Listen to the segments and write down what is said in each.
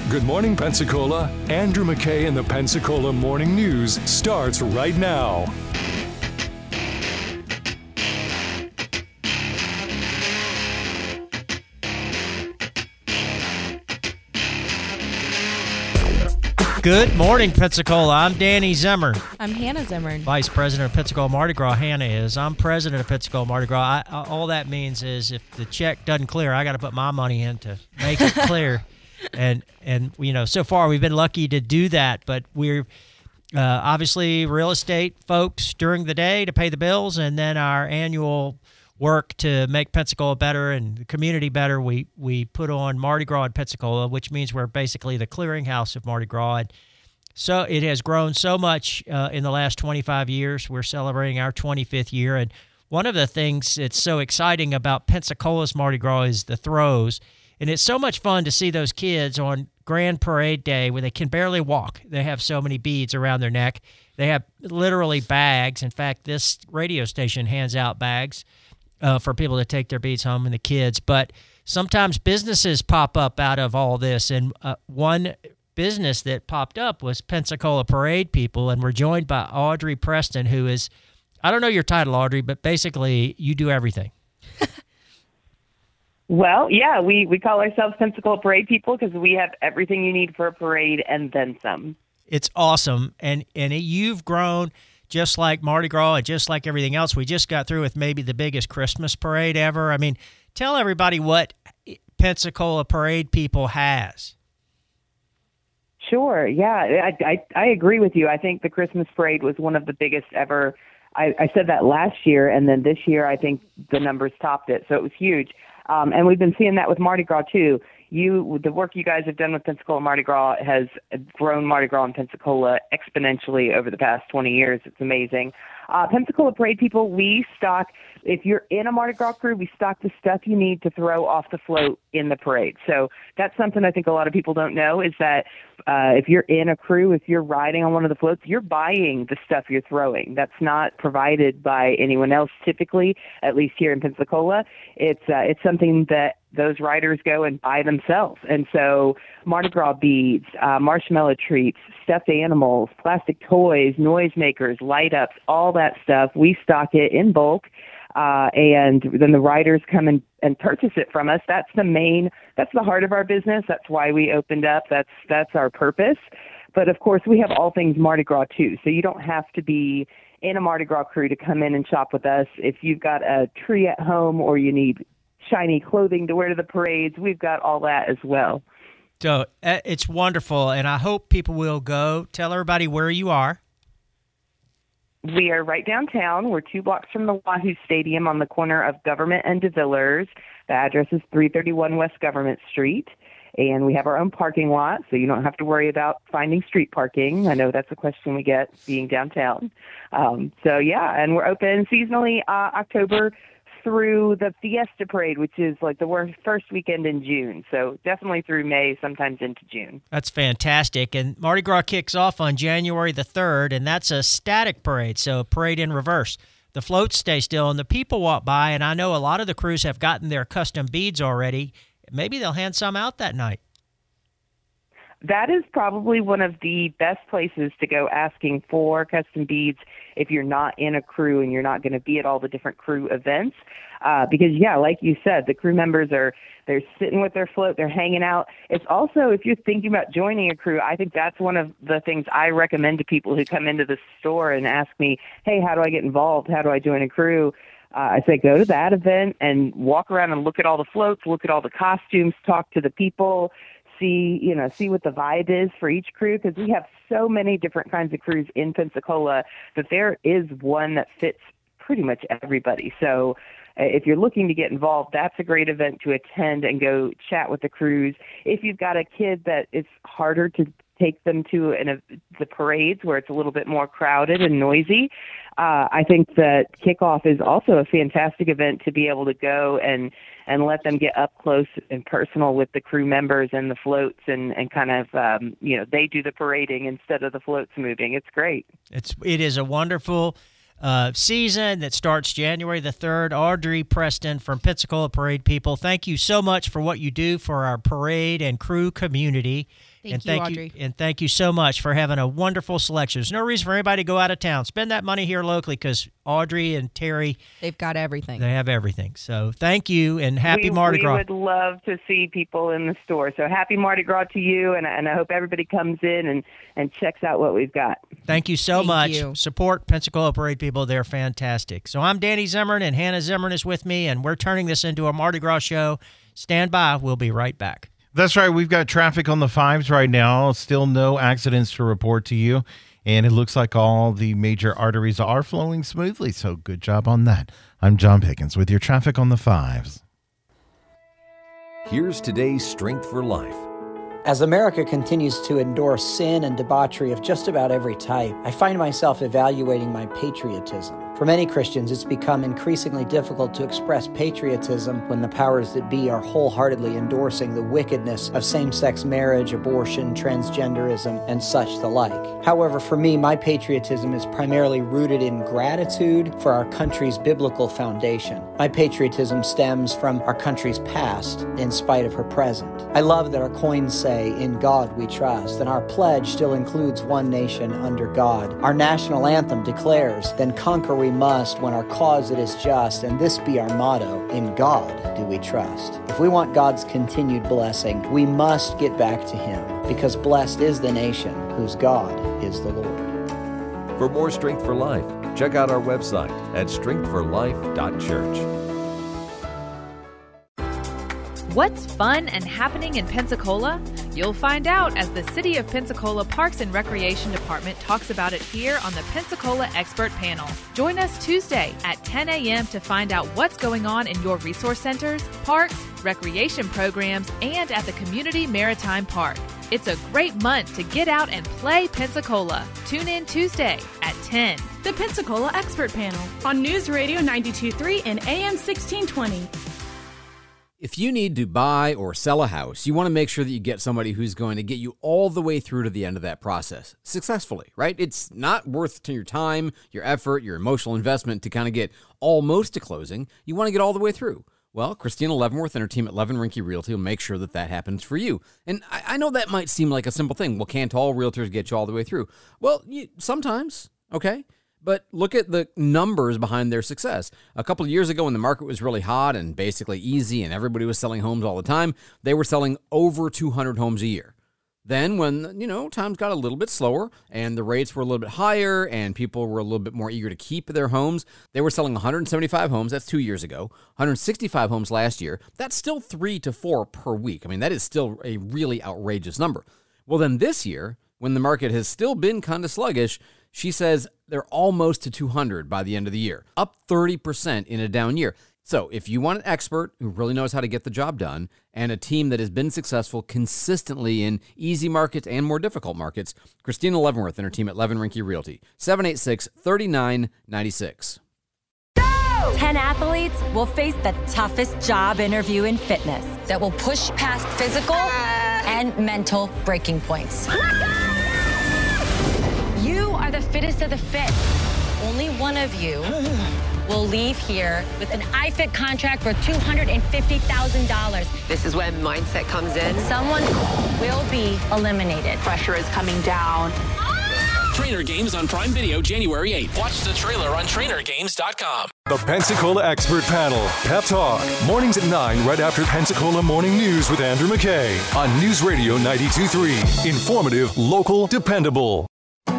Good morning, Pensacola. Andrew McKay and the Pensacola Morning News starts right now. Good morning, Pensacola. I'm Danny Zimmer. I'm Hannah Zimmer. Vice President of Pensacola Mardi Gras. Hannah is. I'm President of Pensacola Mardi Gras. All that means is if the check doesn't clear, I got to put my money in to make it clear. And you know, so far we've been lucky to do that, but we're obviously real estate folks during the day to pay the bills, and then our annual work to make Pensacola better and the community better. We put on Mardi Gras in Pensacola, which means we're basically the clearinghouse of Mardi Gras. And so it has grown so much in the last 25 years. We're celebrating our 25th year. And one of the things that's so exciting about Pensacola's Mardi Gras is the throws. And it's so much fun to see those kids on Grand Parade Day where they can barely walk. They have so many beads around their neck. They have literally bags. In fact, this radio station hands out bags for people to take their beads home and the kids. But sometimes businesses pop up out of all this. And one business that popped up was Pensacola Parade People. And we're joined by Audrey Preston, who is, I don't know your title, Audrey, but basically you do everything. Well, yeah, we call ourselves Pensacola Parade People because we have everything you need for a parade and then some. It's awesome. And you've grown just like Mardi Gras and just like everything else. We just got through with maybe the biggest Christmas parade ever. I mean, tell everybody what Pensacola Parade People has. Sure. Yeah, I agree with you. I think the Christmas parade was one of the biggest ever. I said that last year, and then this year I think the numbers topped it. So it was huge. And we've been seeing that with Mardi Gras, too. The work you guys have done with Pensacola Mardi Gras has grown Mardi Gras in Pensacola exponentially over the past 20 years. It's amazing. Pensacola Parade People, we stock, if you're in a Mardi Gras crew, we stock the stuff you need to throw off the float in the parade. So that's something I think a lot of people don't know is that if you're in a crew, if you're riding on one of the floats, you're buying the stuff you're throwing. That's not provided by anyone else typically, at least here in Pensacola. It's something that those riders go and buy themselves. And so Mardi Gras beads, marshmallow treats, stuffed animals, plastic toys, noisemakers, light ups, all that stuff. We stock it in bulk. And then the riders come and purchase it from us. That's the heart of our business. That's why we opened up. That's our purpose. But of course we have all things Mardi Gras too. So you don't have to be in a Mardi Gras crew to come in and shop with us. If you've got a tree at home or you need shiny clothing to wear to the parades, we've got all that as well. So it's wonderful, and I hope people will go. Tell everybody where you are. We are right downtown. We're 2 blocks from the Wahoo Stadium on the corner of Government and De Villers. The address is 331 West Government Street, and we have our own parking lot, so you don't have to worry about finding street parking. I know that's a question we get being downtown. So, yeah, and we're open seasonally October through the Fiesta Parade, which is like the first weekend in June. So definitely through May, sometimes into June. That's fantastic. And Mardi Gras kicks off on January the 3rd, and that's a static parade, so a parade in reverse. The floats stay still, and the people walk by, and I know a lot of the crews have gotten their custom beads already. Maybe they'll hand some out that night. That is probably one of the best places to go asking for custom beads if you're not in a crew and you're not going to be at all the different crew events. Because, yeah, like you said, the crew members they're sitting with their float, they're hanging out. It's also, if you're thinking about joining a crew, I think that's one of the things I recommend to people who come into the store and ask me, hey, how do I get involved? How do I join a crew? I say go to that event and walk around and look at all the floats, look at all the costumes, talk to the people, see what the vibe is for each crew, because we have so many different kinds of crews in Pensacola that there is one that fits pretty much everybody. So if you're looking to get involved, that's a great event to attend and go chat with the crews. If you've got a kid that it's harder to take them to the parades where it's a little bit more crowded and noisy, I think that kickoff is also a fantastic event to be able to go and let them get up close and personal with the crew members and the floats and kind of, they do the parading instead of the floats moving. It's great. It is a wonderful season that starts January the 3rd. Audrey Preston from Pensacola Parade People, thank you so much for what you do for our parade and crew community. Thank you, Audrey. And thank you so much for having a wonderful selection. There's no reason for anybody to go out of town. Spend that money here locally because Audrey and Terry, they've got everything. They have everything. So thank you and happy Mardi Gras. We would love to see people in the store. So happy Mardi Gras to you, and I hope everybody comes in and checks out what we've got. Thank you so much. Support Pensacola Parade people. They're fantastic. So I'm Danny Zimmern, and Hannah Zimmern is with me, and we're turning this into a Mardi Gras show. Stand by. We'll be right back. That's right. We've got traffic on the 5s right now. Still no accidents to report to you. And it looks like all the major arteries are flowing smoothly. So good job on that. I'm John Pickens with your traffic on the 5s. Here's today's Strength for Life. As America continues to endorse sin and debauchery of just about every type, I find myself evaluating my patriotism. For many Christians, it's become increasingly difficult to express patriotism when the powers that be are wholeheartedly endorsing the wickedness of same-sex marriage, abortion, transgenderism, and such the like. However, for me, my patriotism is primarily rooted in gratitude for our country's biblical foundation. My patriotism stems from our country's past in spite of her present. I love that our coins say, "In God we trust," and our pledge still includes one nation under God. Our national anthem declares, "Then conquer we must when our cause it is just," and this be our motto, "In God do we trust." If we want God's continued blessing, we must get back to Him, because blessed is the nation whose God is the Lord. For more Strength for Life, check out our website at strengthforlife.church. What's fun and happening in Pensacola? You'll find out as the City of Pensacola Parks and Recreation Department talks about it here on the Pensacola Expert Panel. Join us Tuesday at 10 a.m. to find out what's going on in your resource centers, parks, recreation programs, and at the Community Maritime Park. It's a great month to get out and play Pensacola. Tune in Tuesday at 10. The Pensacola Expert Panel on News Radio 92.3 and AM 1620. If you need to buy or sell a house, you want to make sure that you get somebody who's going to get you all the way through to the end of that process successfully, right? It's not worth your time, your effort, your emotional investment to kind of get almost to closing. You want to get all the way through. Well, Christina Leavenworth and her team at Levin Rinke Realty will make sure that that happens for you. And I know that might seem like a simple thing. Well, can't all realtors get you all the way through? Well, sometimes, okay? But look at the numbers behind their success. A couple of years ago when the market was really hot and basically easy and everybody was selling homes all the time, they were selling over 200 homes a year. Then when, times got a little bit slower and the rates were a little bit higher and people were a little bit more eager to keep their homes, they were selling 175 homes. That's 2 years ago. 165 homes last year. That's still 3 to 4 per week. I mean, that is still a really outrageous number. Well, then this year, when the market has still been kind of sluggish, she says they're almost to 200 by the end of the year, up 30% in a down year. So if you want an expert who really knows how to get the job done and a team that has been successful consistently in easy markets and more difficult markets, Christina Leavenworth and her team at Levin Rinke Realty, 786-3996. 10 athletes will face the toughest job interview in fitness that will push past physical and mental breaking points. You are the fittest of the fit. Only one of you will leave here with an iFit contract for $250,000. This is when mindset comes in. Someone will be eliminated. Pressure is coming down. Trainer Games on Prime Video January 8th. Watch the trailer on trainergames.com. The Pensacola Expert Panel, Pep Talk, mornings at 9 right after Pensacola Morning News with Andrew McKay on News Radio 92.3. Informative, local, dependable.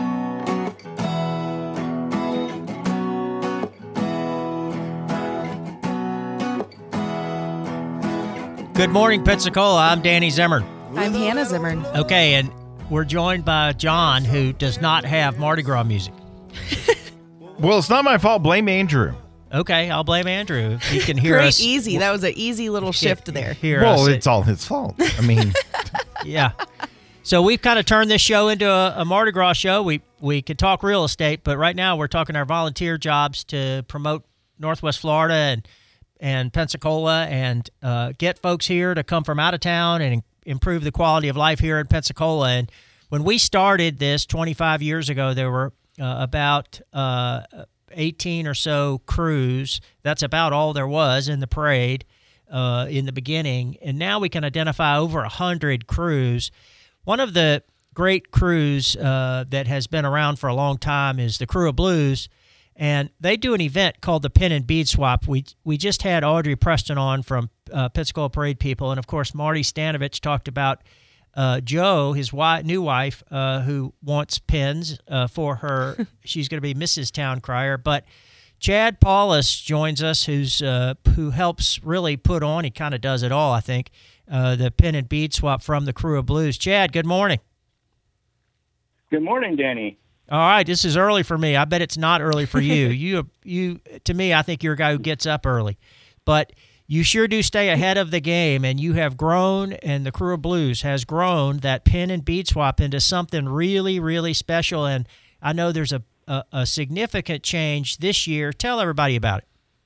Good morning, Pensacola. I'm Danny Zimmern. I'm Hannah Zimmern. Okay, and we're joined by John, who does not have Mardi Gras music. Well, it's not my fault. Blame Andrew. Okay, I'll blame Andrew. If he can hear us. Great, easy. That was an easy little shift there. Well, it's all his fault. I mean. Yeah. So we've kind of turned this show into a Mardi Gras show. We could talk real estate, but right now we're talking our volunteer jobs to promote Northwest Florida and Pensacola and get folks here to come from out of town and improve the quality of life here in Pensacola. And when we started this 25 years ago, there were about 18 or so crews. That's about all there was in the parade in the beginning. And now we can identify over 100 crews. One of the great crews that has been around for a long time is the Crew of Blues, and they do an event called the Pin and Bead Swap. We just had Audrey Preston on from Pensacola Parade People, and of course Marty Stanovich talked about Joe, his new wife, who wants pins for her. She's going to be Mrs. Town Crier. But Chad Paulus joins us, who helps really put on. He kind of does it all, I think. The Pin and Bead Swap from the Crew of Blues. Chad, good morning. Good morning, Danny. All right, this is early for me. I bet it's not early for you. You, to me, I think you're a guy who gets up early, but you sure do stay ahead of the game, and you have grown, and the Crew of Blues has grown that Pin and Bead Swap into something really, really special. And I know there's a significant change this year. Tell everybody about it.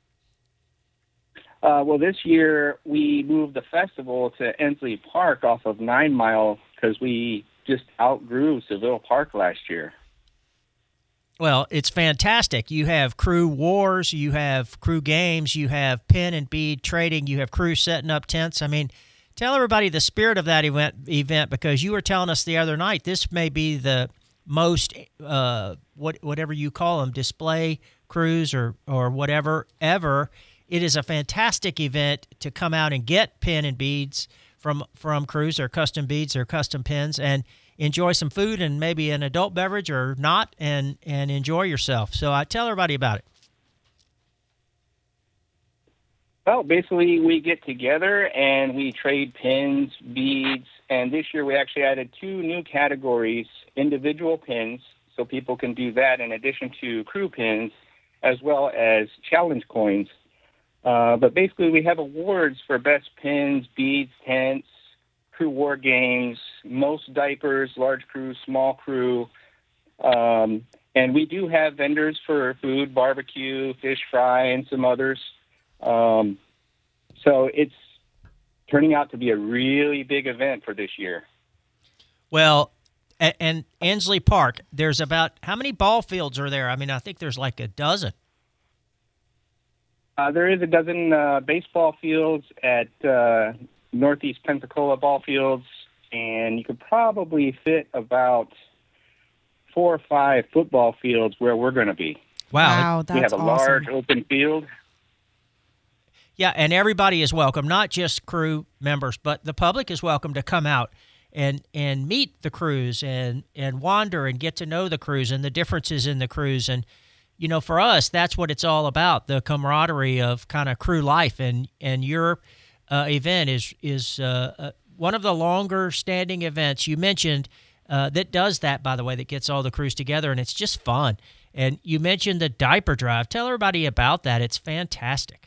Well, this year we moved the festival to Ensley Park off of 9 Mile because we just outgrew Seville Park last year. Well, it's fantastic. You have crew wars, you have crew games, you have pin and bead trading, you have crew setting up tents. I mean, tell everybody the spirit of that event, because you were telling us the other night this may be the most, whatever you call them, display crews or whatever ever. It is a fantastic event to come out and get pin and beads from crews, or custom beads or custom pins, and enjoy some food and maybe an adult beverage or not, and enjoy yourself. So I tell everybody about it. Well, basically we get together and we trade pins, beads, and this year we actually added 2 new categories, individual pins, so people can do that in addition to crew pins, as well as challenge coins. But basically we have awards for best pins, beads, tents, crew war games, most diapers, large crew, small crew. And we do have vendors for food, barbecue, fish fry, and some others. So it's turning out to be a really big event for this year. Well, and Ensley Park, there's about, how many ball fields are there? I mean, I think there's like a dozen. There is a dozen baseball fields at Northeast Pensacola ball fields, and you could probably fit about 4 or 5 football fields where we're going to be. Wow, we have a large open field. Yeah, and everybody is welcome, not just crew members, but the public is welcome to come out and meet the crews and wander and get to know the crews and the differences in the crews. And you know, for us, that's what it's all about, the camaraderie of kind of crew life. And your event is one of the longer standing events you mentioned that does that, by the way, that gets all the crews together, and it's just fun. And you mentioned the diaper drive. Tell everybody about that. It's fantastic.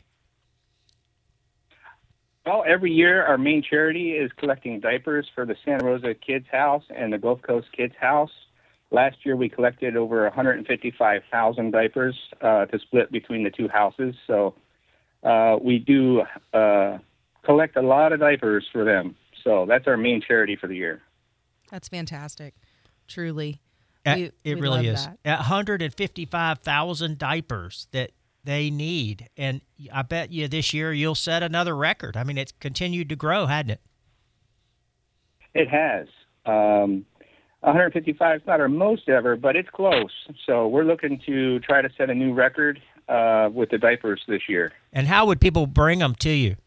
Well, every year our main charity is collecting diapers for the Santa Rosa Kids House and the Gulf Coast Kids House. Last year we collected over 155,000 diapers to split between the 2 houses. So we do collect a lot of diapers for them. So that's our main charity for the year. That's fantastic. Truly. It really is. 155,000 diapers that they need. And I bet you this year you'll set another record. I mean, it's continued to grow, hasn't it? It has. 155 is not our most ever, but it's close. So we're looking to try to set a new record with the diapers this year. And how would people bring them to you?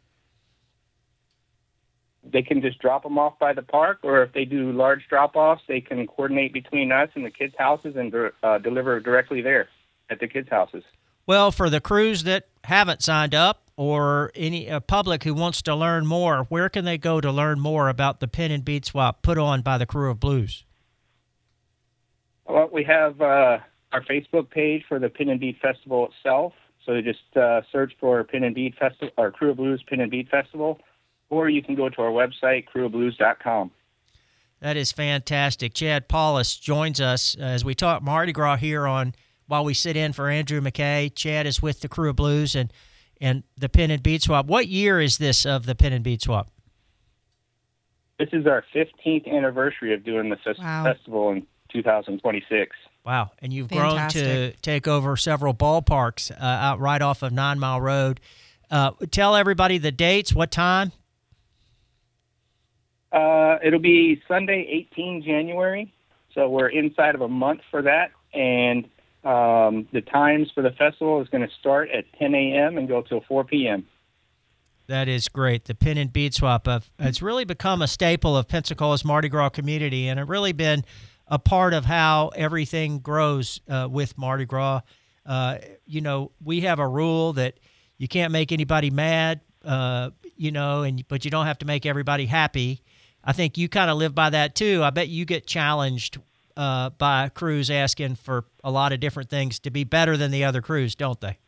They can just drop them off by the park, or if they do large drop-offs, they can coordinate between us and the kids' houses and deliver directly there at the kids' houses. Well, for the crews that haven't signed up, or any public who wants to learn more, where can they go to learn more about the Pin and Bead Swap put on by the Crew of Blues? Well, we have our Facebook page for the Pin and Bead Festival itself. So you just search for Pin and Bead Festival, or Crew of Blues Pin and Bead Festival, or you can go to our website, crewofblues.com. That is fantastic. Chad Paulus joins us as we talk Mardi Gras here on while we sit in for Andrew McKay. Chad is with the Crew of Blues and the Pin and Bead Swap. What year is this of the Pin and Bead Swap? This is our 15th anniversary of doing the festival in 2026. Wow. And you've grown to take over several ballparks out right off of 9 Mile Road. Tell everybody the dates, what time? It'll be Sunday, 18 January. So we're inside of a month for that. And the times for the festival is going to start at 10 a.m. and go till 4 p.m. That is great. The pin and bead swap. It's really become a staple of Pensacola's Mardi Gras community, and it's really been a part of how everything grows with Mardi Gras. We have a rule that you can't make anybody mad, but you don't have to make everybody happy. I think you kind of live by that too. I bet you get challenged by crews asking for a lot of different things to be better than the other crews, don't they?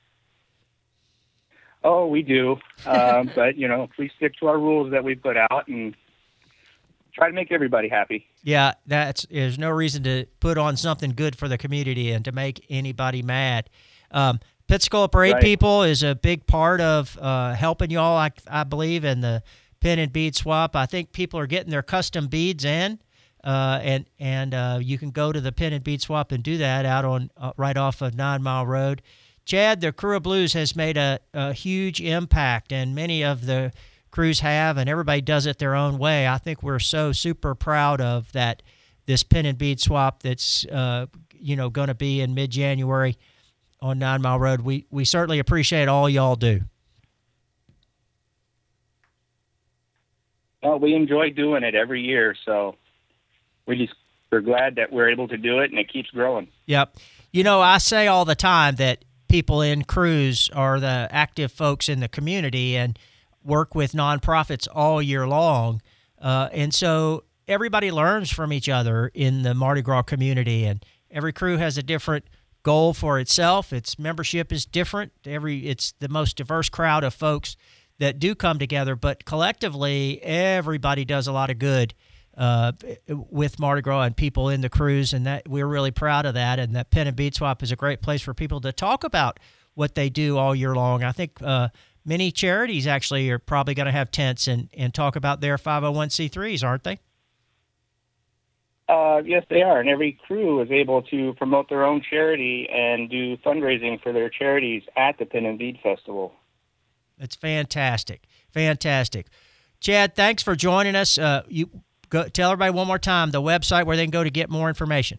Oh, we do. But, we stick to our rules that we put out and try to make everybody happy. Yeah, there's no reason to put on something good for the community and to make anybody mad. Pensacola Parade people is a big part of helping y'all, I believe, in the pin and bead swap. I think people are getting their custom beads in, and you can go to the pin and bead swap and do that out on right off of 9 Mile Road. Chad, the Crew of Blues has made a huge impact, and many of the crews have, and everybody does it their own way. I think we're so super proud of that. This pin and bead swap that's going to be in mid-January on 9 Mile Road. We certainly appreciate all y'all do. Well, we enjoy doing it every year, so we're glad that we're able to do it, and it keeps growing. Yep. I say all the time that people in crews are the active folks in the community and work with nonprofits all year long. And so everybody learns from each other in the Mardi Gras community, and every crew has a different goal for itself. Its membership is different. It's the most diverse crowd of folks that do come together, but collectively everybody does a lot of good with Mardi Gras and people in the crews, and that we're really proud of that. And that pin and bead swap is a great place for people to talk about what they do all year long. I think many charities actually are probably going to have tents and talk about their 501c3s, aren't they? Yes, they are. And every crew is able to promote their own charity and do fundraising for their charities at the Pin and Bead Festival. It's fantastic. Fantastic. Chad, thanks for joining us. Tell everybody one more time the website where they can go to get more information.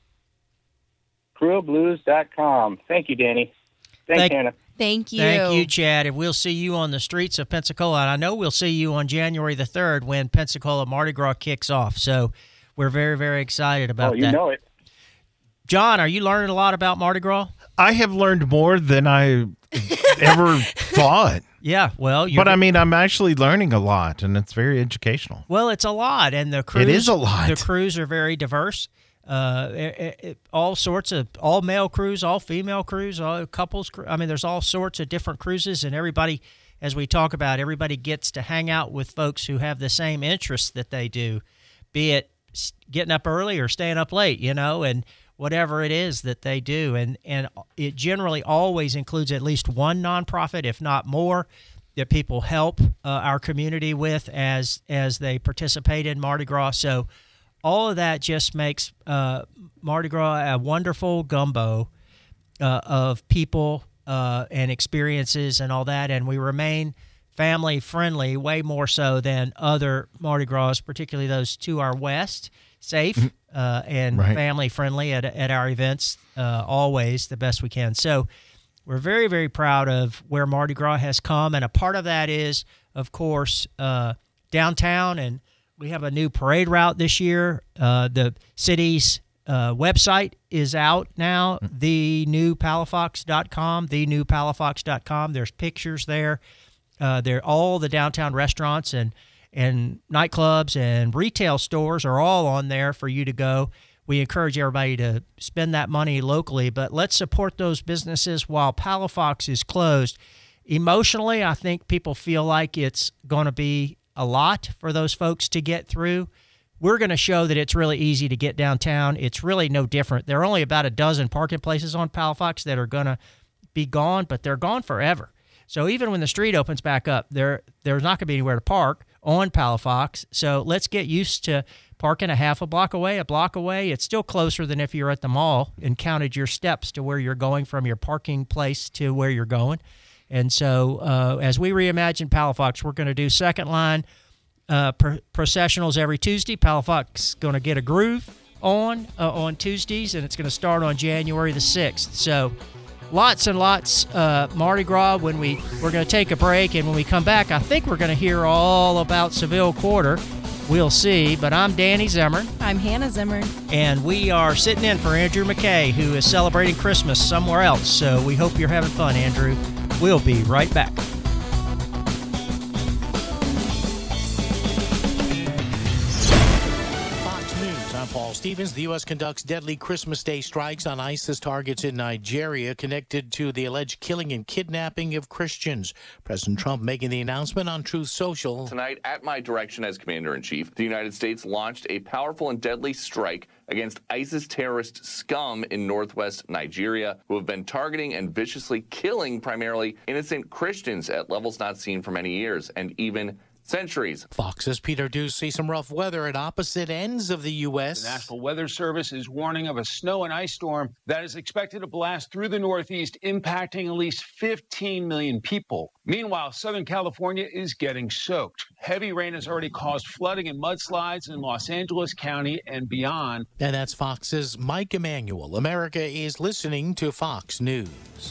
crewofblues.com. Thank you, Danny. Thanks, Hannah. Thank you. Thank you, Chad. And we'll see you on the streets of Pensacola. And I know we'll see you on January the 3rd when Pensacola Mardi Gras kicks off. So we're very, very excited about that. Oh, you know it. John, are you learning a lot about Mardi Gras? I have learned more than I ever thought. Yeah, well, I'm actually learning a lot, and it's very educational. Well, it's a lot, and the crews. It is a lot. The crews are very diverse. All sorts of all male crews, all female crews, all couples. There's all sorts of different cruises, and everybody, as we talk about, everybody gets to hang out with folks who have the same interests that they do, be it getting up early or staying up late, and whatever it is that they do. And it generally always includes at least one nonprofit, if not more, that people help our community with as they participate in Mardi Gras. So all of that just makes Mardi Gras a wonderful gumbo of people and experiences and all that. And we remain family friendly, way more so than other Mardi Gras, particularly those to our west. Safe and family friendly at our events, always the best we can. So we're very, very proud of where Mardi Gras has come, and a part of that is, of course, downtown, and we have a new parade route this year. The city's website is out now, thenewpalafox.com. There's pictures there. There all the downtown restaurants and nightclubs and retail stores are all on there for you to go. We encourage everybody to spend that money locally, but let's support those businesses while Palafox is closed. Emotionally, I think people feel like it's going to be a lot for those folks to get through. We're going to show that it's really easy to get downtown. It's really no different. There are only about a dozen parking places on Palafox that are going to be gone, but they're gone forever. So even when the street opens back up, there's not going to be anywhere to park on Palafox. So let's get used to parking a half a block away, a block away. It's still closer than if you're at the mall and counted your steps to where you're going from your parking place to where you're going. And so as we reimagine Palafox, we're going to do second line processionals every Tuesday. Palafox going to get a groove on Tuesdays, and it's going to start on January the 6th. So lots and lots Mardi Gras. We're going to take a break, and when we come back, I think we're going to hear all about Seville Quarter. We'll see. But I'm Danny Zimmern. I'm Hannah Zimmern. And we are sitting in for Andrew McKay, who is celebrating Christmas somewhere else. So we hope you're having fun, Andrew. We'll be right back. I'm Paul Stevens. The U.S. conducts deadly Christmas Day strikes on ISIS targets in Nigeria connected to the alleged killing and kidnapping of Christians. President Trump making the announcement on Truth Social. Tonight, at my direction as Commander-in-Chief, the United States launched a powerful and deadly strike against ISIS terrorist scum in northwest Nigeria, who have been targeting and viciously killing primarily innocent Christians at levels not seen for many years and even centuries. Fox's Peter Deuce sees some rough weather at opposite ends of the U.S. The National Weather Service is warning of a snow and ice storm that is expected to blast through the Northeast, impacting at least 15 million people. Meanwhile, Southern California is getting soaked. Heavy rain has already caused flooding and mudslides in Los Angeles County and beyond. And that's Fox's Mike Emanuel. America is listening to Fox News.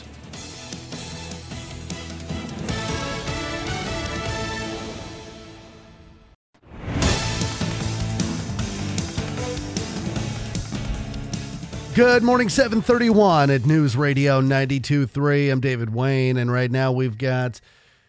Good morning, 7:31 at News Radio 92.3. I'm David Wayne, and right now we've got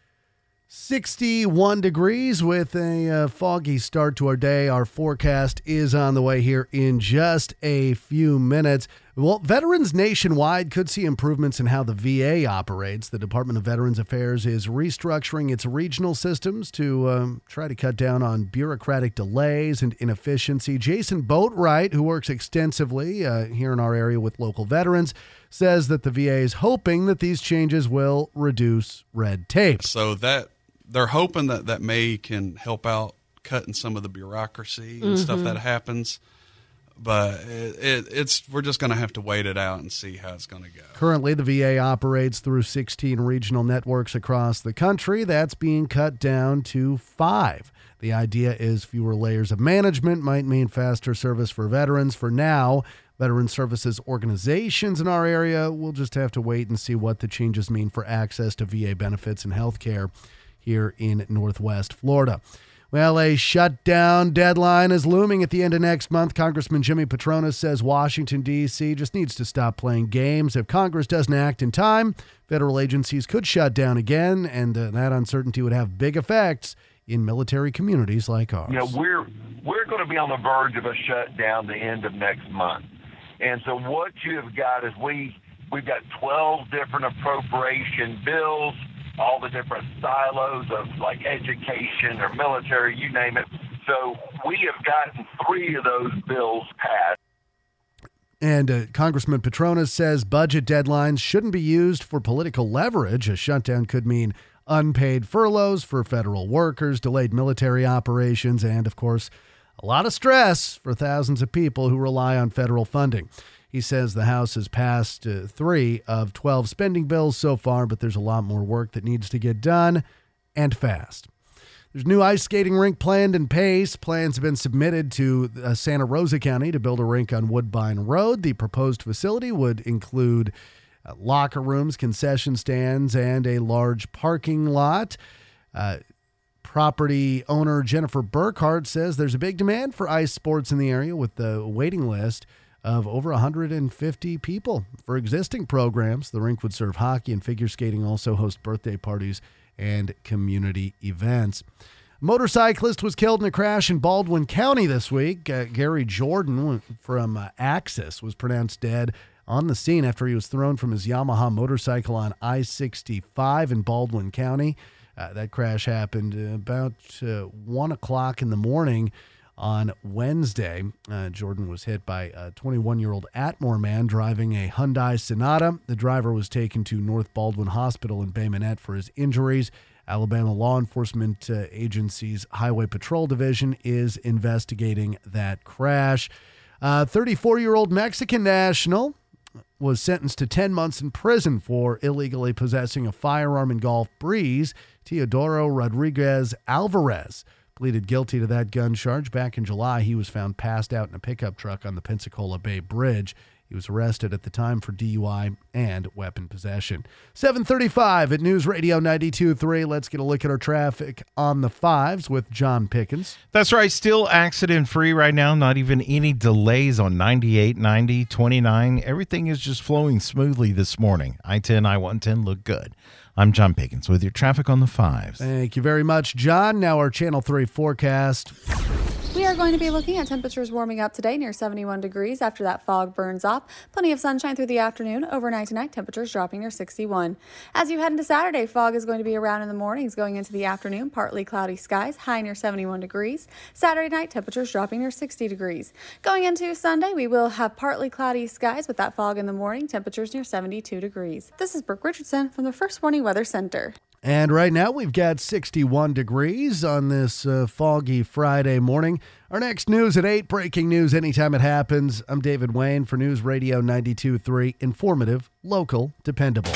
61 degrees with a foggy start to our day. Our forecast is on the way here in just a few minutes. Well, veterans nationwide could see improvements in how the VA operates. The Department of Veterans Affairs is restructuring its regional systems to try to cut down on bureaucratic delays and inefficiency. Jason Boatwright, who works extensively here in our area with local veterans, says that the VA is hoping that these changes will reduce red tape. So that they're hoping that may can help out cutting some of the bureaucracy and stuff that happens. But we're just going to have to wait it out and see how it's going to go. Currently, the VA operates through 16 regional networks across the country. That's being cut down to 5. The idea is fewer layers of management might mean faster service for veterans. For now, veteran services organizations in our area will just have to wait and see what the changes mean for access to VA benefits and health care here in Northwest Florida. Well, a shutdown deadline is looming at the end of next month. Congressman Jimmy Patronis says Washington, D.C. just needs to stop playing games. If Congress doesn't act in time, federal agencies could shut down again, and that uncertainty would have big effects in military communities like ours. You know, we're going to be on the verge of a shutdown the end of next month. And so what you have got is we've got 12 different appropriation bills, all the different silos of like education or military, you name it. So we have gotten 3 of those bills passed. And Congressman Patronis says budget deadlines shouldn't be used for political leverage. A shutdown could mean unpaid furloughs for federal workers, delayed military operations, and, of course, a lot of stress for thousands of people who rely on federal funding. He says the House has passed 3 of 12 spending bills so far, but there's a lot more work that needs to get done, and fast. There's a new ice skating rink planned in Pace. Plans have been submitted to Santa Rosa County to build a rink on Woodbine Road. The proposed facility would include locker rooms, concession stands, and a large parking lot. Property owner Jennifer Burkhart says there's a big demand for ice sports in the area, with the waiting list of over 150 people for existing programs. The rink would serve hockey and figure skating, also host birthday parties and community events. A motorcyclist was killed in a crash in Baldwin County this week. Gary Jordan from Axis was pronounced dead on the scene after he was thrown from his Yamaha motorcycle on I-65 in Baldwin County. That crash happened about 1 o'clock in the morning on Wednesday. Jordan was hit by a 21-year-old Atmore man driving a Hyundai Sonata. The driver was taken to North Baldwin Hospital in Bay Minette for his injuries. Alabama Law Enforcement Agency's Highway Patrol Division is investigating that crash. 34-year-old Mexican national was sentenced to 10 months in prison for illegally possessing a firearm in Gulf Breeze. Teodoro Rodriguez Alvarez pleaded guilty to that gun charge. Back in July, he was found passed out in a pickup truck on the Pensacola Bay Bridge. He was arrested at the time for DUI and weapon possession. 7:35 at News Radio 92.3. Let's get a look at our traffic on the 5s with John Pickens. That's right. Still accident-free right now. Not even any delays on 98, 90, 29. Everything is just flowing smoothly this morning. I-10, I-110 look good. I'm John Pickens with your traffic on the 5s. Thank you very much, John. Now our Channel 3 forecast. We are going to be looking at temperatures warming up today near 71 degrees after that fog burns off. Plenty of sunshine through the afternoon. Overnight tonight, temperatures dropping near 61. As you head into Saturday, fog is going to be around in the mornings. Going into the afternoon, partly cloudy skies, high near 71 degrees. Saturday night, temperatures dropping near 60 degrees. Going into Sunday, we will have partly cloudy skies with that fog in the morning, temperatures near 72 degrees. This is Brooke Richardson from the First Warning Weather Center. And right now we've got 61 degrees on this foggy Friday morning. Our next news at 8, breaking news anytime it happens. I'm David Wayne for News Radio 92.3, informative, local, dependable.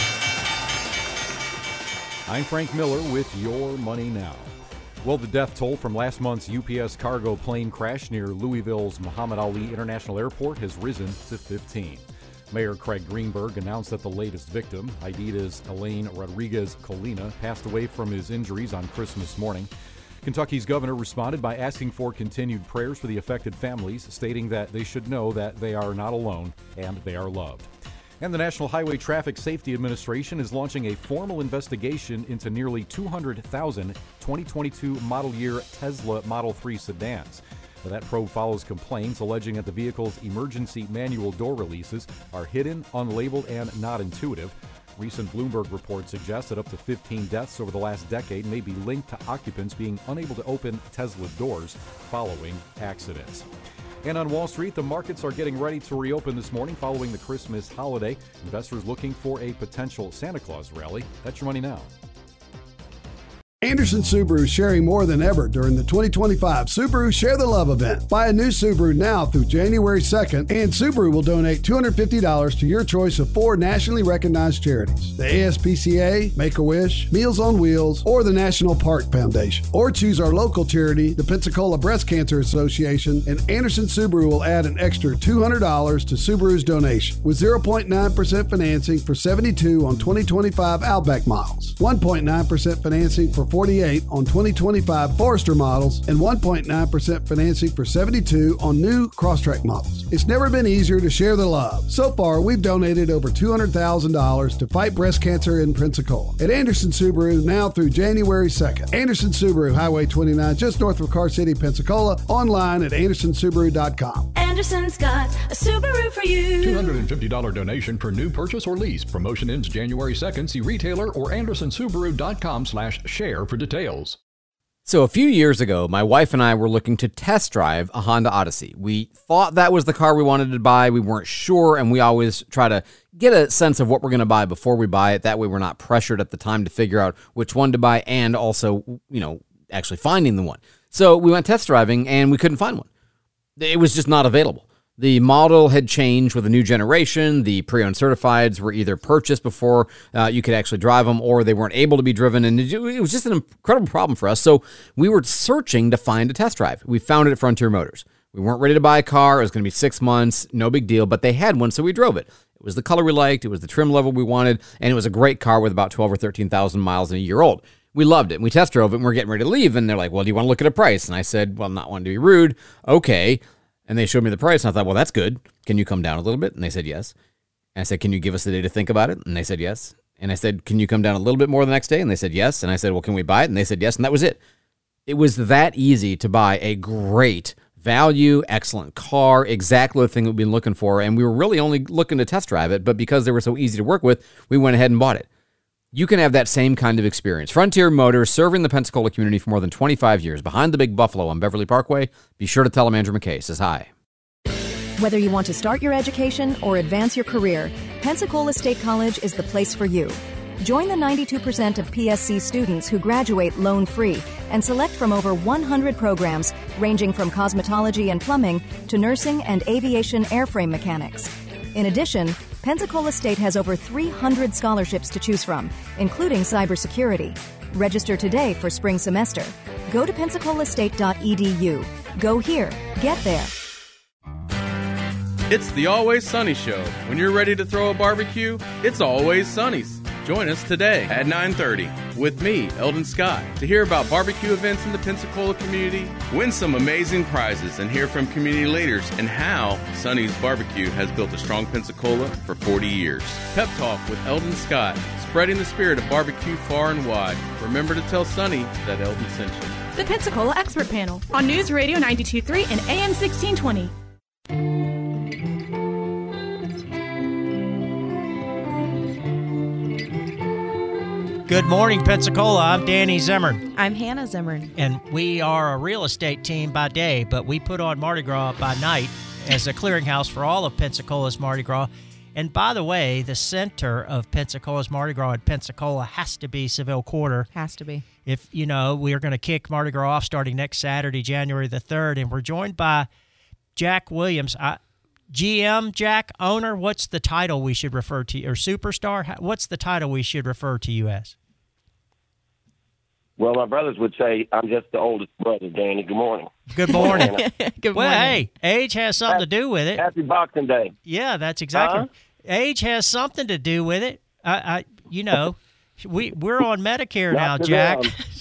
I'm Frank Miller with Your Money Now. Well, the death toll from last month's UPS cargo plane crash near Louisville's Muhammad Ali International Airport has risen to 15. Mayor Craig Greenberg announced that the latest victim, ID'd as Elaine Rodriguez Colina, passed away from his injuries on Christmas morning. Kentucky's governor responded by asking for continued prayers for the affected families, stating that they should know that they are not alone and they are loved. And the National Highway Traffic Safety Administration is launching a formal investigation into nearly 200,000 2022 model year Tesla Model 3 sedans. That probe follows complaints alleging that the vehicle's emergency manual door releases are hidden, unlabeled, and not intuitive. Recent Bloomberg reports suggest that up to 15 deaths over the last decade may be linked to occupants being unable to open Tesla doors following accidents. And on Wall Street, the markets are getting ready to reopen this morning following the Christmas holiday. Investors looking for a potential Santa Claus rally. That's Your Money Now. Anderson Subaru is sharing more than ever during the 2025 Subaru Share the Love event. Buy a new Subaru now through January 2nd, and Subaru will donate $250 to your choice of 4 nationally recognized charities: the ASPCA, Make-A-Wish, Meals on Wheels, or the National Park Foundation. Or choose our local charity, the Pensacola Breast Cancer Association, and Anderson Subaru will add an extra $200 to Subaru's donation, with 0.9% financing for 72 on 2025 Outback models, 1.9% financing for 48 on 2025 Forester models, and 1.9% financing for 72 on new Crosstrek models. It's never been easier to share the love. So far, we've donated over $200,000 to fight breast cancer in Pensacola. At Anderson Subaru, now through January 2nd. Anderson Subaru, Highway 29, just north of Car City, Pensacola. Online at andersonsubaru.com. Anderson's got a Subaru for you. $250 donation per new purchase or lease. Promotion ends January 2nd. See retailer or andersonsubaru.com/share for details. So a few years ago, my wife and I were looking to test drive a Honda Odyssey. We thought that was the car we wanted to buy. We weren't sure, and we always try to get a sense of what we're going to buy before we buy it. That way we're not pressured at the time to figure out which one to buy and also, actually finding the one. So we went test driving, and we couldn't find one. It was just not available. The model had changed with a new generation. The pre-owned certifieds were either purchased before you could actually drive them, or they weren't able to be driven, and it was just an incredible problem for us. So we were searching to find a test drive. We found it at Frontier Motors. We weren't ready to buy a car. It was going to be 6 months, no big deal, but they had one, so we drove it. It was the color we liked. It was the trim level we wanted, and it was a great car with about 12 or 13,000 miles and a year old. We loved it. We test drove it, and we're getting ready to leave, and they're like, well, do you want to look at a price? And I said, well, not wanting to be rude. Okay. And they showed me the price, and I thought, well, that's good. Can you come down a little bit? And they said, yes. And I said, can you give us a day to think about it? And they said, yes. And I said, can you come down a little bit more the next day? And they said, yes. And I said, well, can we buy it? And they said, yes. And that was it. It was that easy to buy a great value, excellent car, exactly the thing we've been looking for. And we were really only looking to test drive it, but because they were so easy to work with, we went ahead and bought it. You can have that same kind of experience. Frontier Motors, serving the Pensacola community for more than 25 years, behind the Big Buffalo on Beverly Parkway. Be sure to tell them Andrew McKay says hi. Whether you want to start your education or advance your career, Pensacola State College is the place for you. Join the 92% of PSC students who graduate loan-free and select from over 100 programs ranging from cosmetology and plumbing to nursing and aviation airframe mechanics. In addition, Pensacola State has over 300 scholarships to choose from, including cybersecurity. Register today for spring semester. Go to PensacolaState.edu. Go here. Get there. It's the Always Sunny Show. When you're ready to throw a barbecue, it's Always Sunny's. Join us today at 9:30 with me, Eldon Scott, to hear about barbecue events in the Pensacola community, win some amazing prizes, and hear from community leaders and how Sunny's Barbecue has built a strong Pensacola for 40 years. Pep Talk with Eldon Scott, spreading the spirit of barbecue far and wide. Remember to tell Sunny that Eldon sent you. The Pensacola Expert Panel on News Radio 92.3 and AM 1620. Good morning, Pensacola. I'm Danny Zimmern. I'm Hannah Zimmern. And we are a real estate team by day, but we put on Mardi Gras by night as a clearinghouse for all of Pensacola's Mardi Gras. And by the way, the center of Pensacola's Mardi Gras in Pensacola has to be Seville Quarter. Has to be. If, we are going to kick Mardi Gras off starting next Saturday, January the 3rd, and we're joined by Jack Williams. GM, Jack, owner, what's the title we should refer to you, or superstar? What's the title we should refer to you as? Well, my brothers would say I'm just the oldest brother, Danny. Good morning. Good morning. Good morning. Well, hey, age has something to do with it. Happy Boxing Day. Yeah, that's exactly. Age has something to do with it. We're on Medicare now, Jack.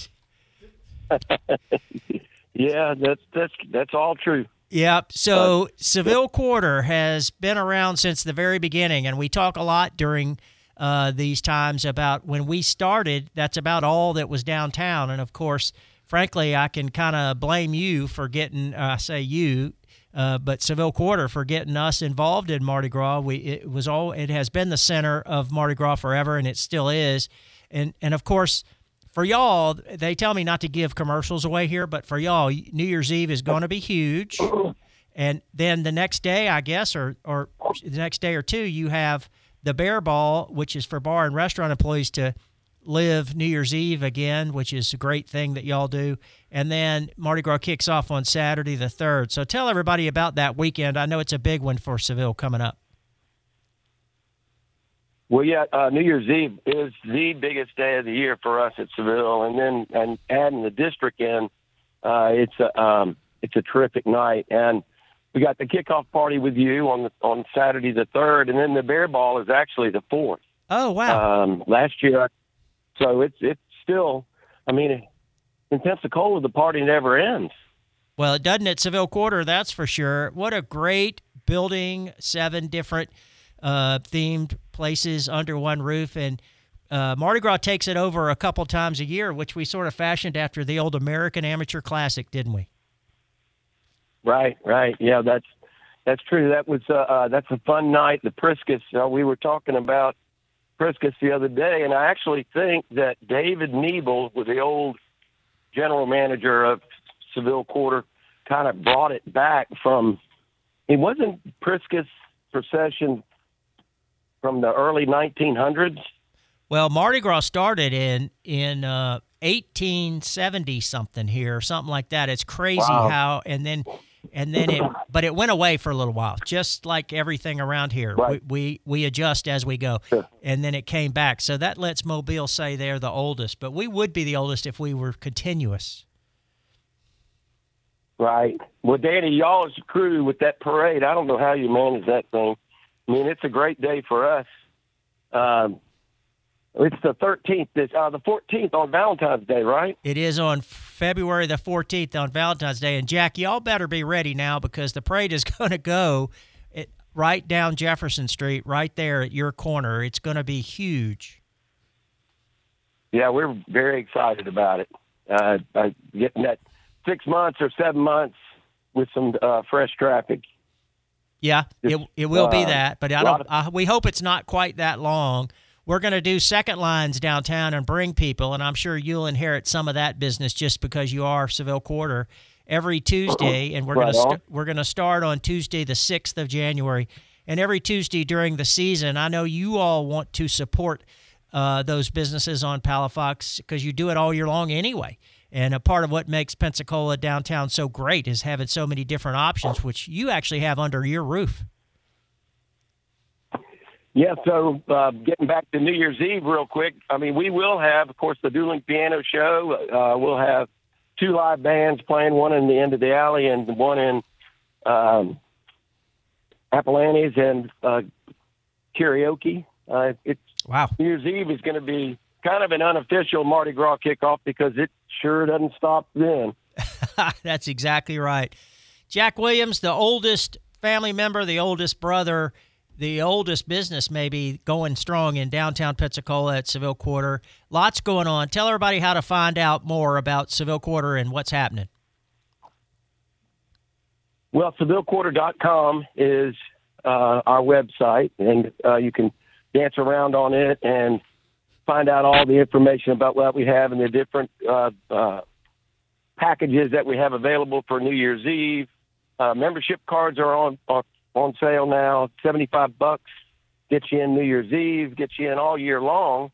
Yeah, that's all true. Yep. So Seville Quarter has been around since the very beginning, and we talk a lot during these times about when we started. That's about all that was downtown, and of course, frankly, I can kind of blame you for getting. I say you, but Seville Quarter for getting us involved in Mardi Gras. It has been the center of Mardi Gras forever, and it still is. And of course, for y'all, they tell me not to give commercials away here, but for y'all, New Year's Eve is going to be huge. And then the next day, I guess, or the next day or two, you have the Bear Ball, which is for bar and restaurant employees to live New Year's Eve again, which is a great thing that y'all do. And then Mardi Gras kicks off on Saturday the 3rd. So tell everybody about that weekend. I know it's a big one for Seville coming up. Well, yeah, New Year's Eve is the biggest day of the year for us at Seville, and adding the district in, it's a terrific night. And we got the kickoff party with you on Saturday the 3rd, and then the Bear Ball is actually the 4th. Oh wow! Last year, so it's still. I mean, in Pensacola, the party never ends. Well, it doesn't at Seville Quarter, that's for sure. What a great building! 7 different themed places under one roof, and Mardi Gras takes it over a couple times a year, which we sort of fashioned after the old American Amateur Classic, didn't we? Right. Yeah, that's true. That was that's a fun night. The Priscus. We were talking about Priscus the other day, and I actually think that David Niebel, was the old general manager of Seville Quarter, kind of brought it back from. It wasn't Priscus procession from the early 1900s. Well, Mardi Gras started in 1870 something here, or something like that. It's crazy how, and then but it went away for a little while, just like everything around here. Right. We adjust as we go, sure. And then it came back. So that lets Mobile say they're the oldest, but we would be the oldest if we were continuous. Right. Well, Danny, y'all's crew with that parade, I don't know how you manage that thing. I mean, it's a great day for us. It's the 13th, the 14th on Valentine's Day, right? It is on February the 14th on Valentine's Day. And, Jack, y'all better be ready now because the parade is going to go right down Jefferson Street, right there at your corner. It's going to be huge. Yeah, we're very excited about it. Getting that 6 months or 7 months with some fresh traffic. Yeah, it will be that, but we hope it's not quite that long. We're going to do second lines downtown and bring people, and I'm sure you'll inherit some of that business just because you are Seville Quarter every Tuesday, and we're going to start on Tuesday the 6th of January. And every Tuesday during the season, I know you all want to support those businesses on Palafox because you do it all year long anyway. And a part of what makes Pensacola downtown so great is having so many different options, which you actually have under your roof. Yeah, so getting back to New Year's Eve real quick, I mean, we will have, of course, the Dueling Piano Show. We'll have 2 live bands playing, one in the end of the alley and one in Apollonie's and karaoke. Wow. New Year's Eve is going to be kind of an unofficial Mardi Gras kickoff because it sure doesn't stop then. That's exactly right. Jack Williams, the oldest family member, the oldest brother, the oldest business maybe going strong in downtown Pensacola at Seville Quarter. Lots going on. Tell everybody how to find out more about Seville Quarter and what's happening. Well, SevilleQuarter.com is our website, and you can dance around on it and find out all the information about what we have and the different packages that we have available for New Year's Eve. Membership cards are on sale now. $75 gets you in New Year's Eve, gets you in all year long.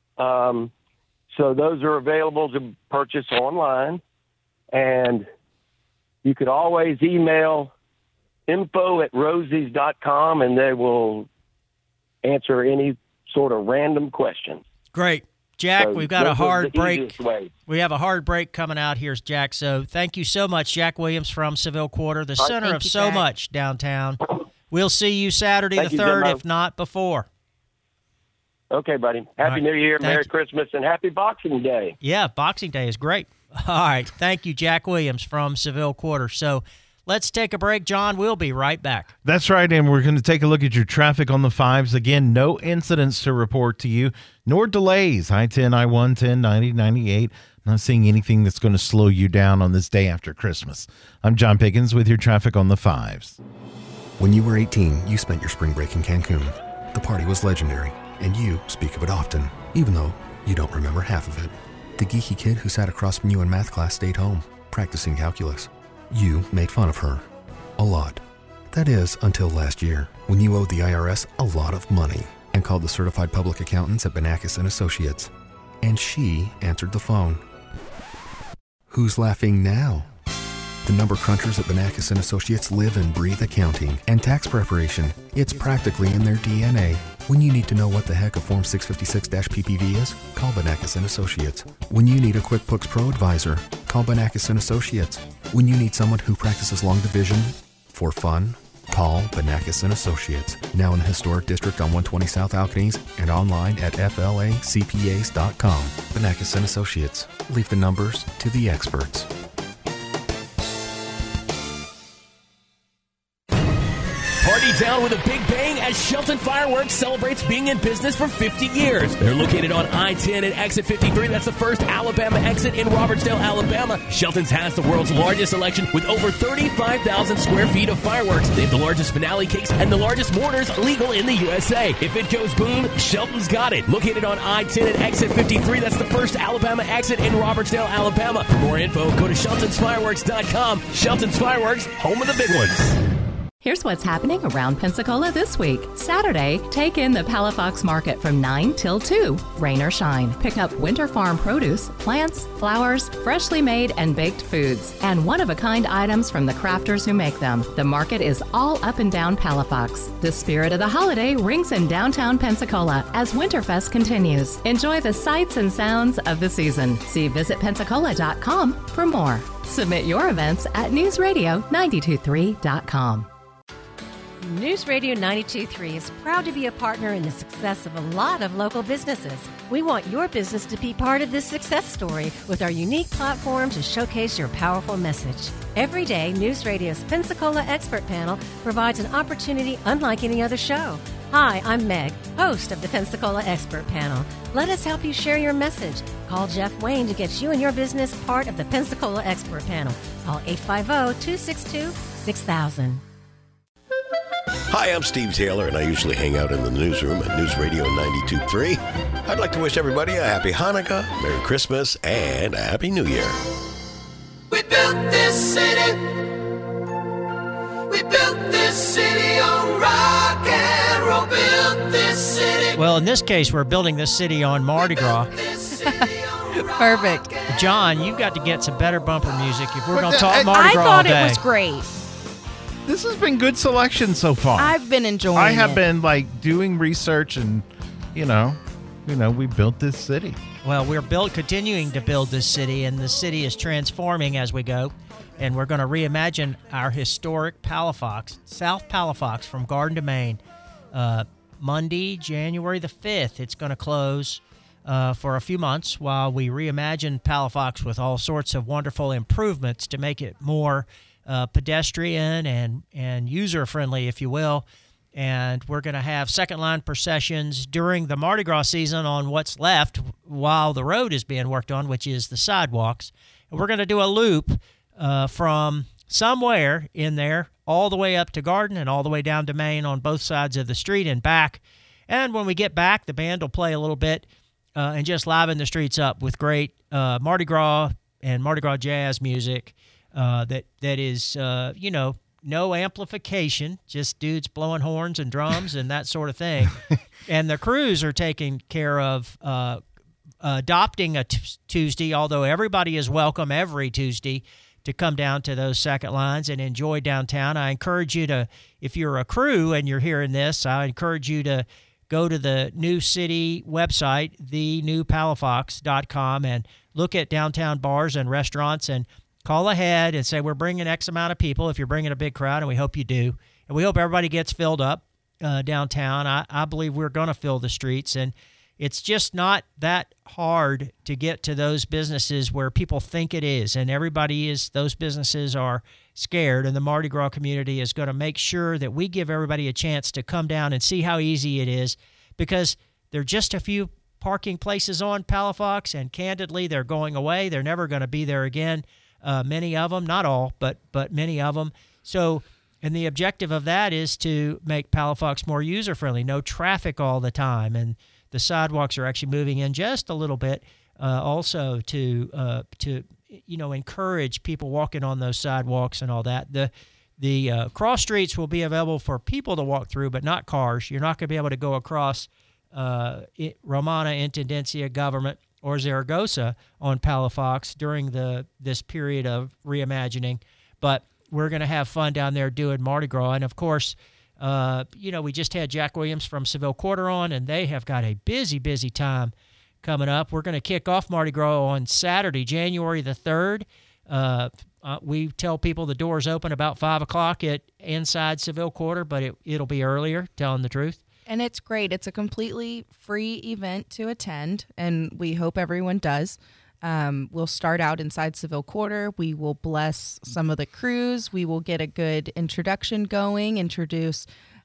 So those are available to purchase online, and you could always email info@rosies.com, and they will answer any sort of random questions. Great. Jack, So we've got a those are hard the break. easiest ways. We have a hard break coming out here, Jack. So thank you so much, Jack Williams from Seville Quarter, the All right, center thank of you, so Jack. much downtown. We'll see you Saturday Thank the you, 3rd, Jimbo. if not before. Okay, buddy. Happy All right. New Year, Thank Merry you. Christmas, and Happy Boxing Day. Yeah, Boxing Day is great. All right. Thank you, Jack Williams from Seville Quarter. So let's take a break, John. We'll be right back. That's right, and we're going to take a look at your traffic on the 5s. Again, no incidents to report to you, nor delays. I-10, I-110, 90, 98. Not seeing anything that's going to slow you down on this day after Christmas. I'm John Pickens with your traffic on the 5s. When you were 18, you spent your spring break in Cancun. The party was legendary, and you speak of it often, even though you don't remember half of it. The geeky kid who sat across from you in math class stayed home, practicing calculus. You made fun of her. A lot. That is, until last year, when you owed the IRS a lot of money and called the certified public accountants at Banakis & Associates. And she answered the phone. Who's laughing now? The number crunchers at Banakis & Associates live and breathe accounting and tax preparation. It's practically in their DNA. When you need to know what the heck a Form 656-PPV is, call Banakis & Associates. When you need a QuickBooks Pro advisor, call Banakis & Associates. When you need someone who practices long division for fun, call Banakis & Associates. Now in the historic district on 120 South Alcanese and online at flacpas.com. Banakis & Associates. Leave the numbers to the experts. Party down with a big bang as Shelton Fireworks celebrates being in business for 50 years. They're located on I-10 and exit 53. That's the first Alabama exit in Robertsdale, Alabama. Shelton's has the world's largest selection with over 35,000 square feet of fireworks. They have the largest finale cakes and the largest mortars legal in the USA. If it goes boom, Shelton's got it. Located on I-10 and exit 53. That's the first Alabama exit in Robertsdale, Alabama. For more info, go to sheltonsfireworks.com. Shelton's Fireworks, home of the big ones. Here's what's happening around Pensacola this week. Saturday, take in the Palafox Market from 9 till 2, rain or shine. Pick up winter farm produce, plants, flowers, freshly made and baked foods, and one-of-a-kind items from the crafters who make them. The market is all up and down Palafox. The spirit of the holiday rings in downtown Pensacola as Winterfest continues. Enjoy the sights and sounds of the season. See visitpensacola.com for more. Submit your events at newsradio923.com. News Radio 92.3 is proud to be a partner in the success of a lot of local businesses. We want your business to be part of this success story with our unique platform to showcase your powerful message. Every day, News Radio's Pensacola Expert Panel provides an opportunity unlike any other show. Hi, I'm Meg, host of the Pensacola Expert Panel. Let us help you share your message. Call Jeff Wayne to get you and your business part of the Pensacola Expert Panel. Call 850-262-6000. Hi, I'm Steve Taylor, and I usually hang out in the newsroom at News Radio 92.3. I'd like to wish everybody a happy Hanukkah, Merry Christmas, and a Happy New Year. We built this city. We built this city on rock and roll. Built this city. Well, in this case, we're building this city on Mardi Gras. Perfect. John, you've got to get some better bumper music if we're going to talk Mardi I Gras all thought day. it was great. This has been good selection so far. I've been enjoying it. I have been doing research and, we built this city. Well, we're continuing to build this city, and the city is transforming as we go. And we're going to reimagine our historic Palafox, South Palafox, from Garden to Main. Monday, January the 5th, it's going to close for a few months while we reimagine Palafox with all sorts of wonderful improvements to make it more pedestrian and user-friendly, if you will. And we're going to have second-line processions during the Mardi Gras season on what's left while the road is being worked on, which is the sidewalks. And we're going to do a loop from somewhere in there all the way up to Garden and all the way down to Main on both sides of the street and back. And when we get back, the band will play a little bit and just liven the streets up with great Mardi Gras and Mardi Gras jazz music that is, no amplification, just dudes blowing horns and drums and that sort of thing. And the crews are taking care of adopting a Tuesday, although everybody is welcome every Tuesday to come down to those second lines and enjoy downtown. I encourage you to, if you're a crew and you're hearing this, I encourage you to go to the new city website, thenewpalafox.com, and look at downtown bars and restaurants and call ahead and say, we're bringing X amount of people if you're bringing a big crowd, and we hope you do. And we hope everybody gets filled up downtown. I believe we're going to fill the streets, and it's just not that hard to get to those businesses where people think it is, and those businesses are scared, and the Mardi Gras community is going to make sure that we give everybody a chance to come down and see how easy it is, because there are just a few parking places on Palafox, and candidly, they're going away. They're never going to be there again. Many of them, not all, but many of them. So, and the objective of that is to make Palafox more user-friendly, no traffic all the time, and the sidewalks are actually moving in just a little bit, also to encourage people walking on those sidewalks and all that. The cross streets will be available for people to walk through, but not cars. You're not going to be able to go across Romana, Intendencia, Government, or Zaragoza on Palafox during this period of reimagining. But we're going to have fun down there doing Mardi Gras. And, of course, we just had Jack Williams from Seville Quarter on, and they have got a busy, busy time coming up. We're going to kick off Mardi Gras on Saturday, January the 3rd. We tell people the doors open about 5 o'clock inside Seville Quarter, but it'll be earlier, telling the truth. And it's great. It's a completely free event to attend, and we hope everyone does. We'll start out inside Seville Quarter. We will bless some of the crews. We will get a good introduction going, introduce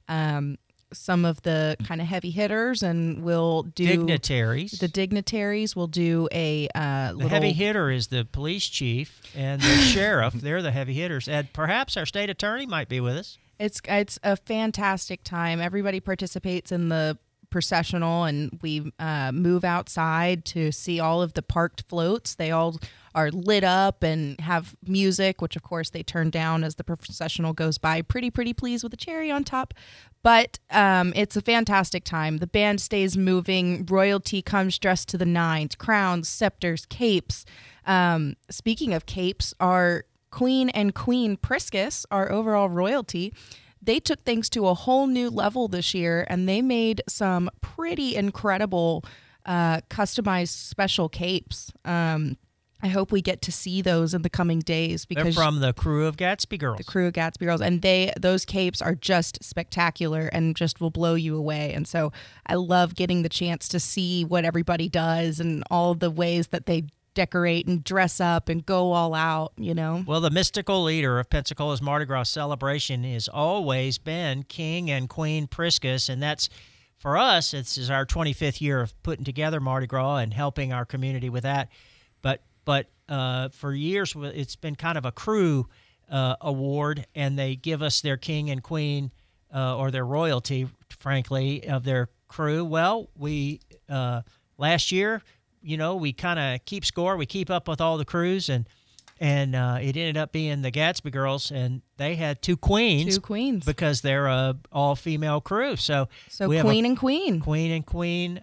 some of the kind of heavy hitters, and we'll do dignitaries. The dignitaries will do the heavy hitter is the police chief and the sheriff. They're the heavy hitters, and perhaps our state attorney might be with us. It's a fantastic time. Everybody participates in the processional, and we move outside to see all of the parked floats. They all are lit up and have music, which of course they turn down as the processional goes by. Pretty please with a cherry on top. But it's a fantastic time. The band stays moving. Royalty comes dressed to the nines, crowns, scepters, capes. Speaking of capes, our Queen and Queen Priscus, our overall royalty, they took things to a whole new level this year, and they made some pretty incredible customized special capes. I hope we get to see those in the coming days, because they're from the crew of Gatsby Girls. The crew of Gatsby Girls, and those capes are just spectacular and just will blow you away. And so I love getting the chance to see what everybody does and all the ways that they decorate and dress up and go all out, Well, the mystical leader of Pensacola's Mardi Gras celebration has always been King and Queen Priscus, and that's, for us, this is our 25th year of putting together Mardi Gras and helping our community with that. But for years, it's been kind of a crew award, and they give us their King and Queen or their royalty, frankly, of their crew. Well, we last year, we kind of keep score. We keep up with all the crews, and it ended up being the Gatsby Girls, and they had two queens because they're a all-female crew. So we Queen and Queen Queen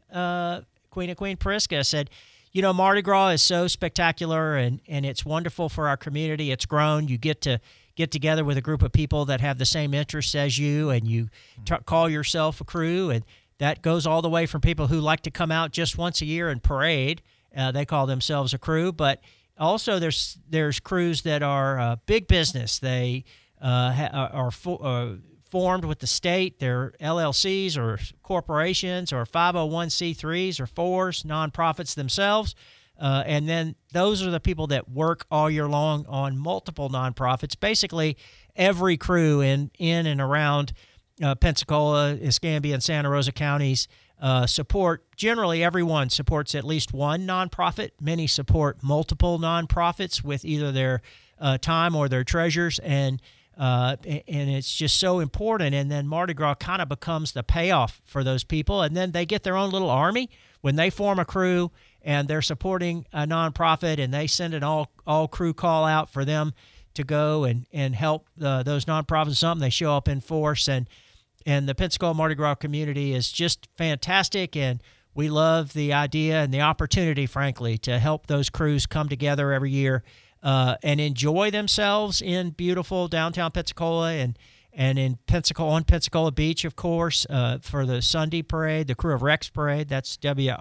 Prisca said, Mardi Gras is so spectacular, and it's wonderful for our community. It's grown. You get to get together with a group of people that have the same interests as you, and you call yourself a crew, and that goes all the way from people who like to come out just once a year and parade They call themselves a crew, but also there's crews that are big business. They are formed with the state. They're LLCs or corporations or 501c3s or 4s, nonprofits themselves. And then those are the people that work all year long on multiple nonprofits. Basically, every crew in and around Pensacola, Escambia, and Santa Rosa counties generally everyone supports at least one nonprofit. Many support multiple nonprofits with either their time or their treasures, and it's just so important. And then Mardi Gras kind of becomes the payoff for those people, and then they get their own little army when they form a crew and they're supporting a nonprofit, and they send an all crew call out for them to go and help those nonprofits. Something they show up in force, and the Pensacola Mardi Gras community is just fantastic, and we love the idea and the opportunity, frankly, to help those crews come together every year and enjoy themselves in beautiful downtown Pensacola and in Pensacola, on Pensacola Beach, of course, for the Sunday parade, the Crew of Rex parade. That's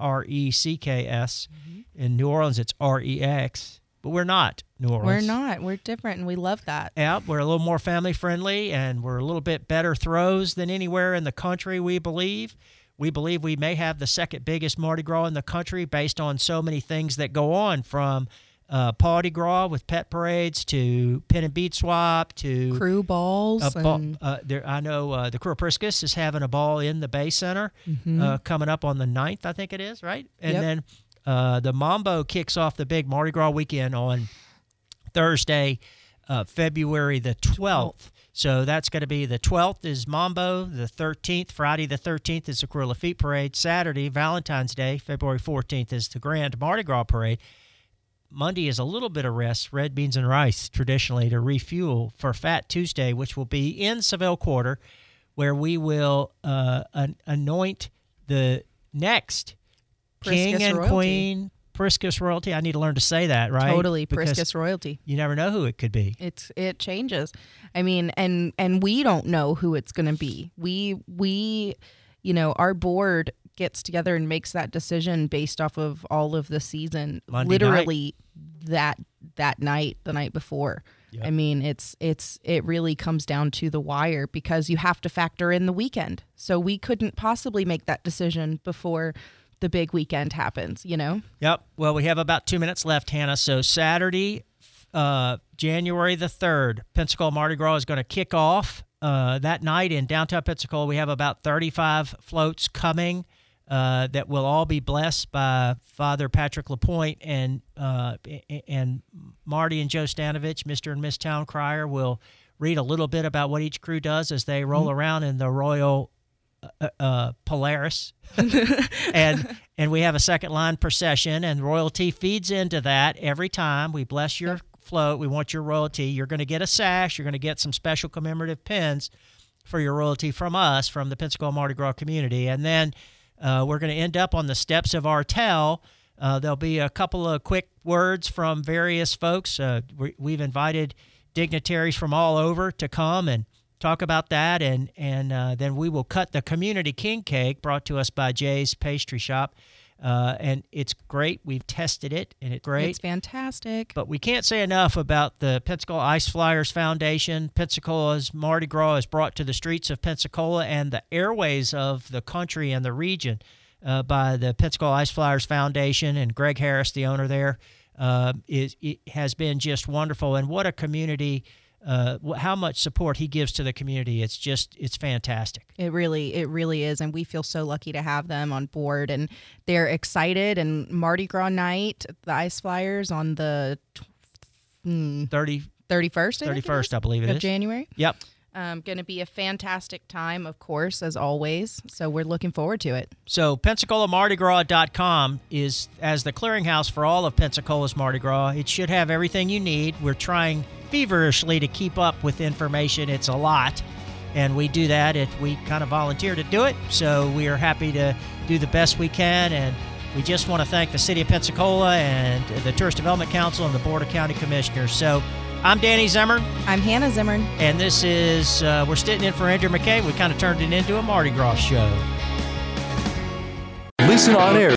WRECKS. In New Orleans, it's REX. But we're not New Orleans. We're not. We're different, and we love that. Yeah, we're a little more family-friendly, and we're a little bit better throws than anywhere in the country, we believe. We believe we may have the second biggest Mardi Gras in the country based on so many things that go on, from Party Gras with pet parades to pin and bead swap to crew balls. I know the Crew of Priscus is having a ball in the Bay Center coming up on the 9th, I think it is, right? And then the Mambo kicks off the big Mardi Gras weekend on Thursday, February the 12th. So that's going to be the 12th is Mambo, the 13th, Friday the 13th is the Crew Lafitte Parade, Saturday, Valentine's Day, February 14th is the Grand Mardi Gras Parade. Monday is a little bit of rest, red beans and rice, traditionally, to refuel for Fat Tuesday, which will be in Seville Quarter, where we will anoint the next Priscus King and royalty. Queen Priscus royalty. I need to learn to say that, right? Totally, Because Priscus royalty. You never know who it could be. It changes. I mean, and we don't know who it's going to be. We our board gets together and makes that decision based off of all of the season. Monday literally night. that night, the night before. Yep. I mean, it really comes down to the wire, because you have to factor in the weekend. So we couldn't possibly make that decision before the big weekend happens, Yep. Well, we have about 2 minutes left, Hannah. So Saturday, January the 3rd, Pensacola Mardi Gras is going to kick off that night in downtown Pensacola. We have about 35 floats coming that will all be blessed by Father Patrick LaPointe, and Marty and Joe Stanovich, Mr. and Miss Town Crier, will read a little bit about what each crew does as they roll around in the Royal Polaris. and we have a second line procession, and royalty feeds into that every time. We bless your float. We want your royalty. You're going to get a sash. You're going to get some special commemorative pins for your royalty from us, from the Pensacola Mardi Gras community. And then we're going to end up on the steps of Artel. There'll be a couple of quick words from various folks. We've invited dignitaries from all over to come and talk about that, and then we will cut the community king cake brought to us by Jay's Pastry Shop, and it's great. We've tested it, and it's great. It's fantastic. But we can't say enough about the Pensacola Ice Flyers Foundation. Pensacola's Mardi Gras is brought to the streets of Pensacola and the airways of the country and the region by the Pensacola Ice Flyers Foundation, and Greg Harris, the owner there, it has been just wonderful. And what a community! How much support he gives to the community. It's fantastic. It really is. And we feel so lucky to have them on board, and they're excited. And Mardi Gras night, the Ice Flyers on the 31st, I believe it of is. January. Yep. Going to be a fantastic time, of course, as always. So we're looking forward to it. So PensacolaMardiGras.com is as the clearinghouse for all of Pensacola's Mardi Gras. It should have everything you need. We're trying feverishly to keep up with information. It's a lot, and we do that. We kind of volunteer to do it, so we are happy to do the best we can. And we just want to thank the City of Pensacola and the Tourist Development Council and the Board of County Commissioners. So I'm Danny Zimmern. I'm Hannah Zimmern. And this is, we're sitting in for Andrew McKay. We kind of turned it into a Mardi Gras show. Listen on air